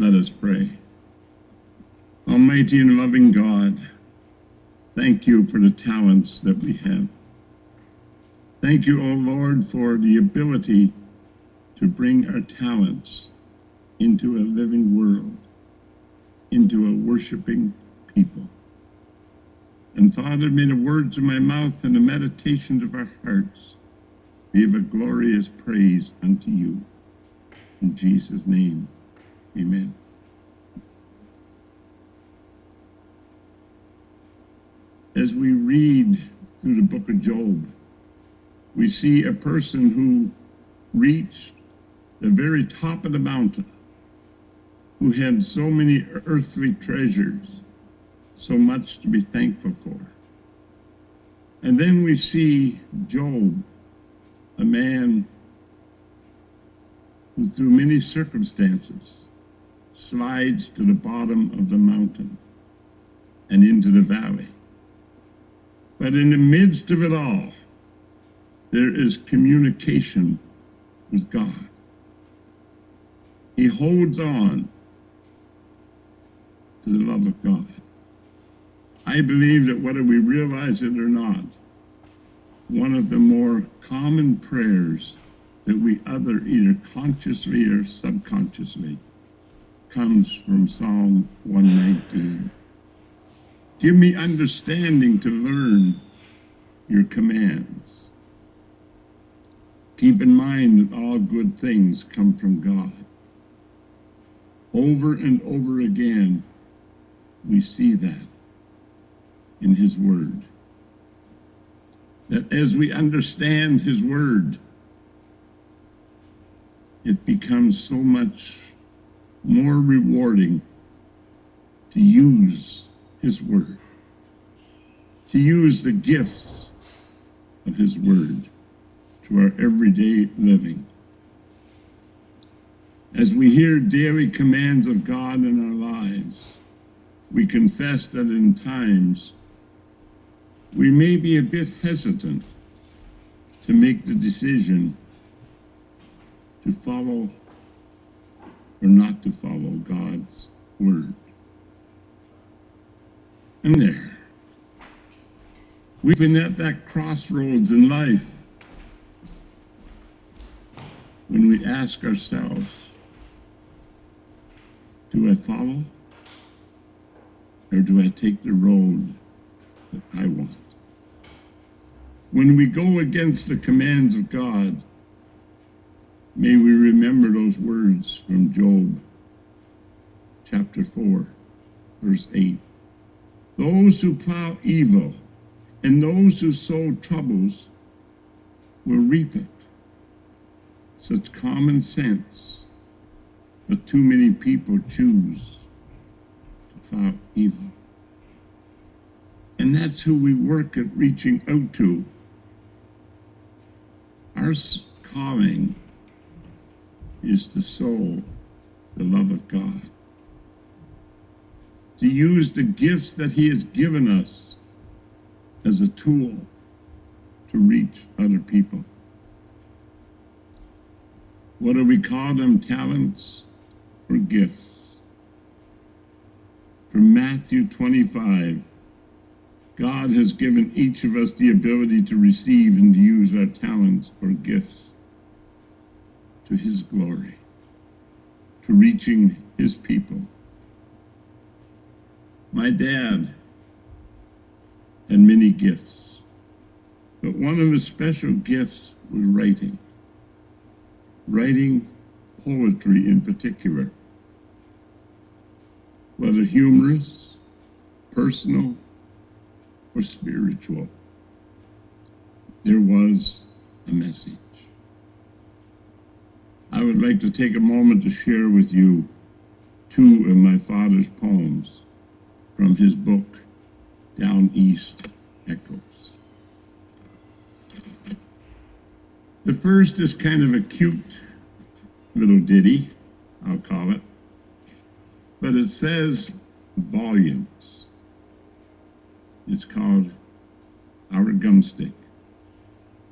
Let us pray. Almighty and loving God, thank you for the talents that we have. Thank you, O Lord, for the ability to bring our talents into a living world, into a worshiping people. And Father, may the words of my mouth and the meditations of our hearts be of a glorious praise unto you. In Jesus' name, amen. As we read through the book of Job, we see a person who reached the very top of the mountain, who had so many earthly treasures, so much to be thankful for. And then we see Job, a man who through many circumstances slides to the bottom of the mountain and into the valley. But in the midst of it all, there is communication with God. He holds on to the love of God. I believe that whether we realize it or not, one of the more common prayers that we utter either consciously or subconsciously comes from Psalm 119. Give me understanding to learn your commands. Keep in mind that all good things come from God. Over and over again, we see that in his word. That as we understand his word, it becomes so much more rewarding to use his word, to use the gifts of his word to our everyday living. As we hear daily commands of God in our lives, we confess that in times we may be a bit hesitant to make the decision to follow or not to follow God's word. And there, we've been at that crossroads in life when we ask ourselves, do I follow or do I take the road that I want? When we go against the commands of God, may we remember those words from Job, chapter 4, verse 8. Those who plow evil and those who sow troubles will reap it. Such common sense, but too many people choose to plow evil. And that's who we work at reaching out to. Our calling is to sow the love of God, to use the gifts that he has given us as a tool to reach other people. Whether we call them talents or gifts. From Matthew 25, God has given each of us the ability to receive and to use our talents or gifts to his glory, to reaching his people. My dad had many gifts, but one of his special gifts was writing. Writing poetry in particular, whether humorous, personal, or spiritual, there was a message. I would like to take a moment to share with you two of my father's poems from his book, Down East Echoes. The first is kind of a cute little ditty, I'll call it, but it says volumes. It's called Our Gum Stick.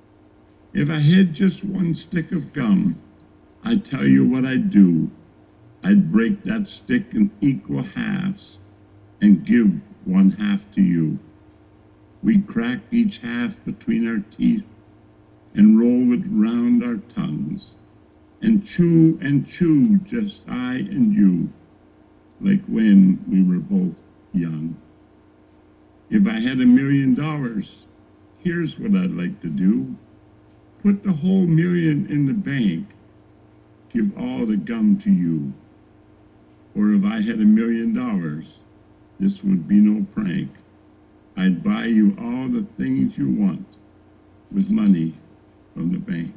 If I had just one stick of gum, I'd tell you what I'd do I'd break that stick in equal halves and give one half to you. We'd crack each half between our teeth and roll it round our tongues and chew, just I and you, like when we were both young. If I had $1 million, here's what I'd like to do. Put the whole million in the bank, give all the gum to you. Or if I had $1 million, this would be no prank. I'd buy you all the things you want with money from the bank.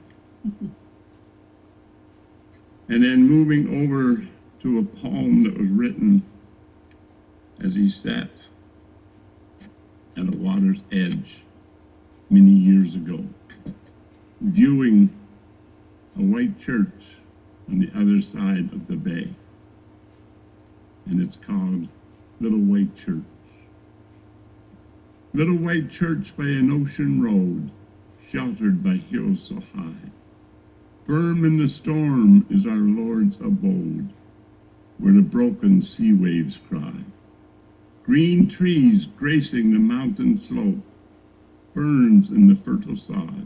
And then moving over to a poem that was written as he sat at a water's edge many years ago, viewing a white church on the other side of the bay. And it's called Little White Church. Little white church by an ocean road, sheltered by hills so high. Firm in the storm is our Lord's abode, where the broken sea waves cry. Green trees gracing the mountain slope, ferns in the fertile sod.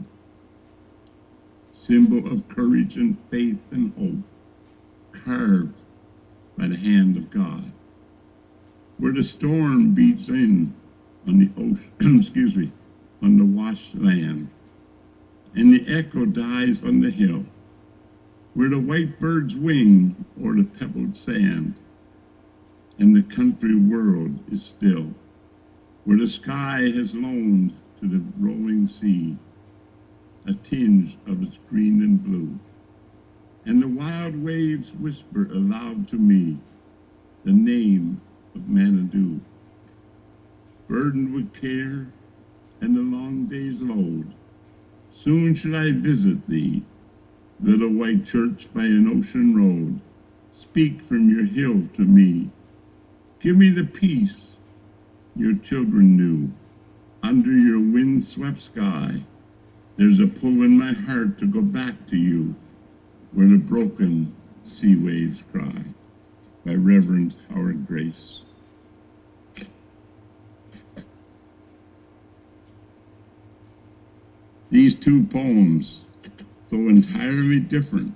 Symbol of courage and faith and hope, carved by the hand of God. Where the storm beats in on the ocean, on the washed land, and the echo dies on the hill, where the white birds wing o'er the pebbled sand, and the country world is still, where the sky has loaned to the rolling sea a tinge of its green and blue, and the wild waves whisper aloud to me the name of Manadoo. Burdened with care and the long day's load, soon should I visit thee, little white church by an ocean road. Speak from your hill to me. Give me the peace your children knew. Under your wind-swept sky, there's a pull in my heart to go back to you, where the broken sea waves cry. By Reverend Howard Grace. These two poems, though entirely different,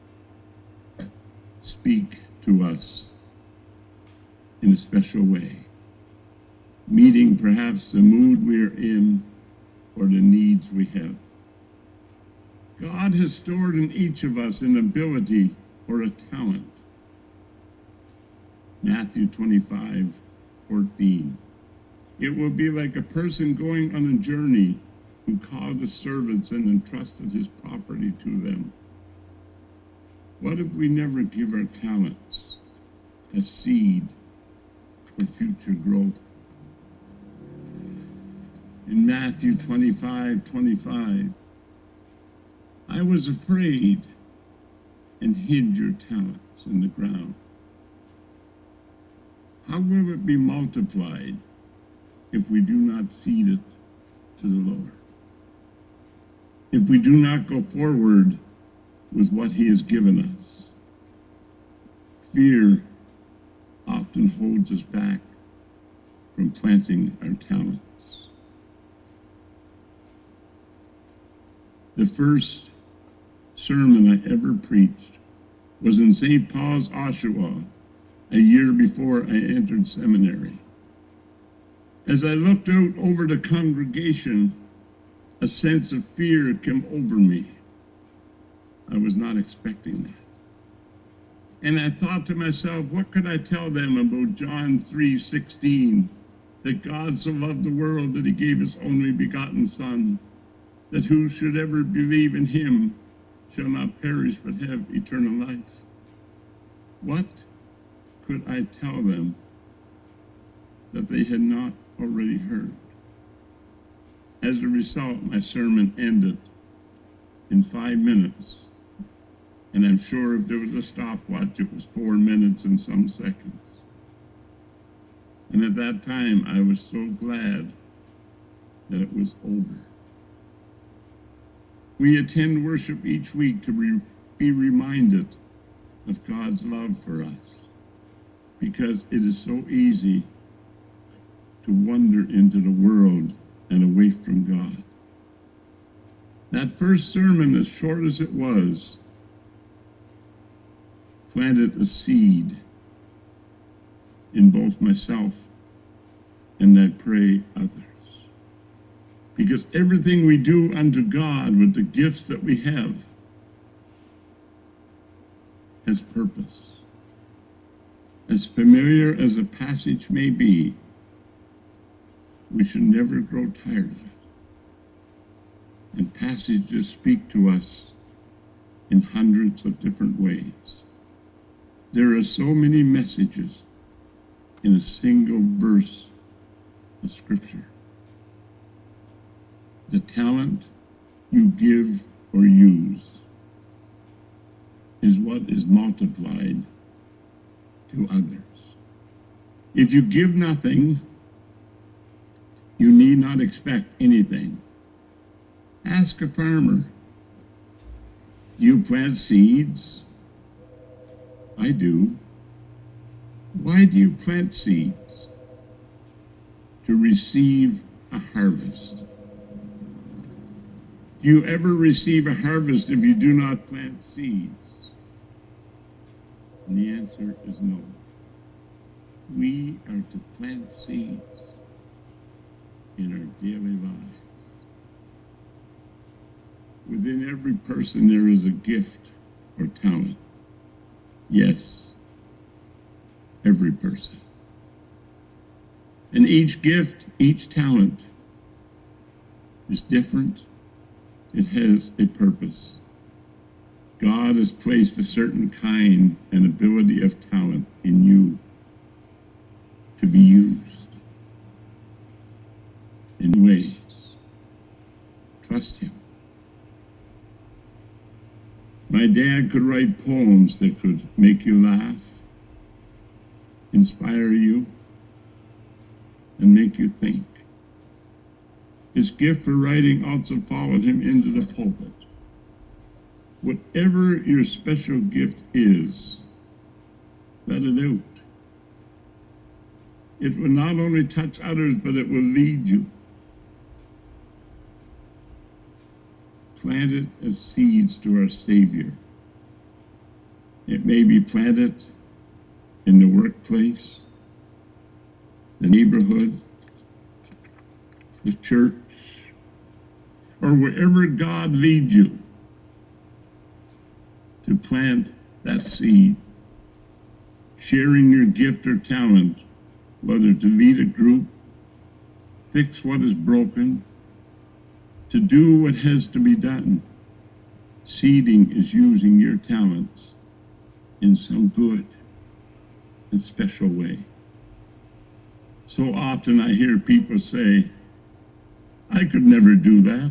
speak to us in a special way, meeting perhaps the mood we're in or the needs we have. God has stored in each of us an ability or a talent. Matthew 25:14. It will be like a person going on a journey who called the servants and entrusted his property to them. What if we never give our talents a seed for future growth? In Matthew 25:25, I was afraid and hid your talents in the ground. How will it be multiplied if we do not seed it to the Lord? If we do not go forward with what he has given us? Fear often holds us back from planting our talents. The first sermon I ever preached was in St. Paul's, Oshawa, a year before I entered seminary. As I looked out over the congregation, a sense of fear came over me. I was not expecting that. And I thought to myself, what could I tell them about John 3:16, that God so loved the world that he gave his only begotten Son, that who should ever believe in him shall not perish but have eternal life? What could I tell them that they had not already heard? As a result, my sermon ended in 5 minutes, and I'm sure if there was a stopwatch, it was 4 minutes and some seconds. And at that time, I was so glad that it was over. We attend worship each week to be reminded of God's love for us, because it is so easy to wander into the world and away from God. That first sermon, as short as it was, planted a seed in both myself and I pray others. Because everything we do unto God with the gifts that we have has purpose. As familiar as a passage may be, we should never grow tired of it. And passages speak to us in hundreds of different ways. There are so many messages in a single verse of Scripture. The talent you give or use is what is multiplied to others. If you give nothing, you need not expect anything. Ask a farmer. Do you plant seeds? I do. Why do you plant seeds? To receive a harvest. Do you ever receive a harvest if you do not plant seeds? And the answer is no. We are to plant seeds in our daily lives. Within every person there is a gift or talent. Yes, every person. And each gift, each talent is different. It has a purpose. God has placed a certain kind and ability of talent in you to be used in ways. Trust Him. My dad could write poems that could make you laugh, inspire you, and make you think. His gift for writing also followed him into the pulpit. Whatever your special gift is, let it out. It will not only touch others, but it will lead you. Planted as seeds to our Savior. It may be planted in the workplace, the neighborhood, the church, or wherever God leads you to plant that seed, sharing your gift or talent, whether to lead a group, fix what is broken, to do what has to be done. Seeding is using your talents in some good and special way. So often I hear people say, I could never do that.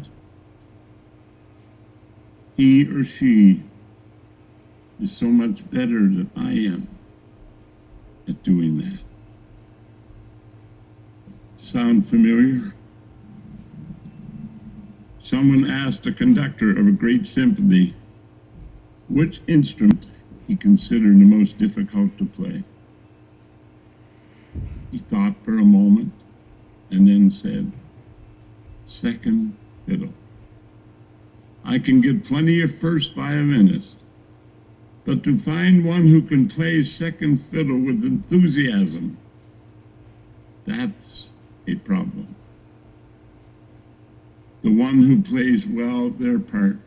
He or she is so much better than I am at doing that. Sound familiar? Someone asked a conductor of a great symphony which instrument he considered the most difficult to play. He thought for a moment and then said, second fiddle. I can get plenty of first violinists, but to find one who can play second fiddle with enthusiasm, that's a problem. The one who plays well their part,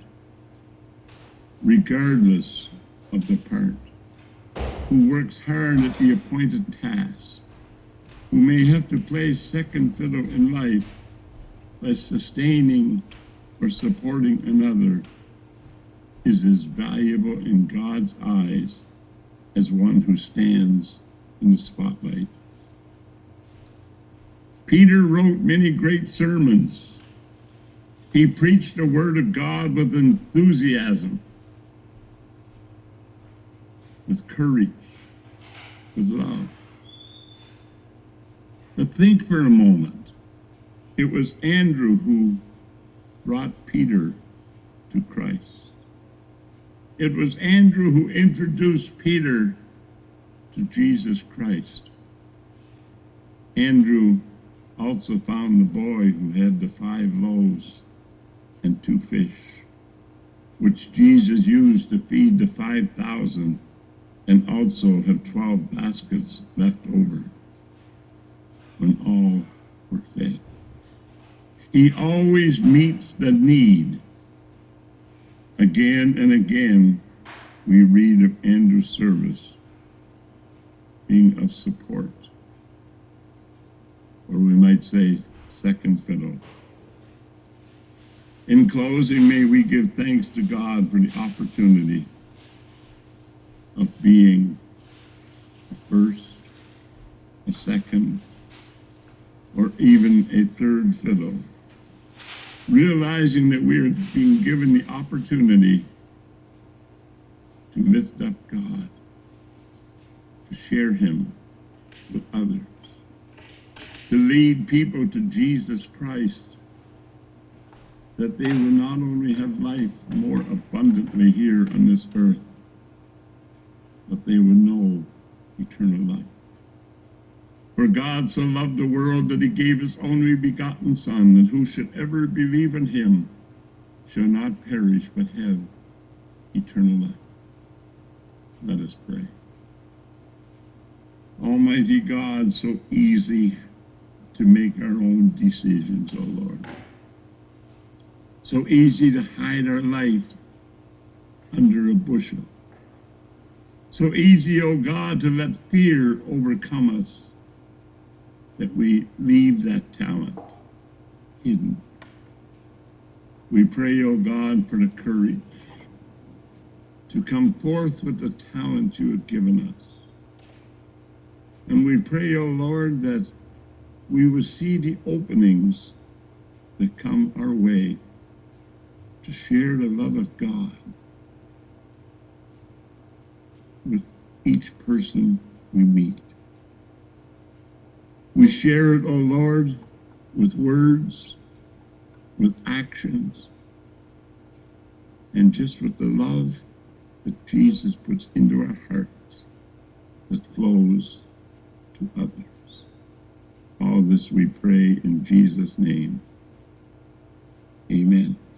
regardless of the part, who works hard at the appointed task, who may have to play second fiddle in life by sustaining or supporting another, is as valuable in God's eyes as one who stands in the spotlight. Peter wrote many great sermons. He preached the word of God with enthusiasm, with courage, with love. But think for a moment. It was Andrew who brought Peter to Christ. it was Andrew who introduced Peter to Jesus Christ. Andrew also found the boy who had the 5 loaves and 2 fish, which Jesus used to feed the 5,000, and also had 12 baskets left over when all were fed. He always meets the need. Again and again, we read of Andrew's service being of support, or we might say second fiddle. In closing, may we give thanks to God for the opportunity of being a first, a second, or even a third fiddle, realizing that we are being given the opportunity to lift up God, to share Him with others, to lead people to Jesus Christ, that they will not only have life more abundantly here on this earth, but they will know eternal life. For God so loved the world that He gave His only begotten Son, and who should ever believe in Him shall not perish but have eternal life. Let us pray. Almighty God, so easy to make our own decisions, O Lord. So easy to hide our light under a bushel. So easy, O God, to let fear overcome us, that we leave that talent hidden. We pray, O God, for the courage to come forth with the talent You have given us. And we pray, O Lord, that we will see the openings that come our way to share the love of God with each person we meet. We share it, O Lord, with words, with actions, and just with the love that Jesus puts into our hearts that flows to others. All this we pray in Jesus' name. Amen.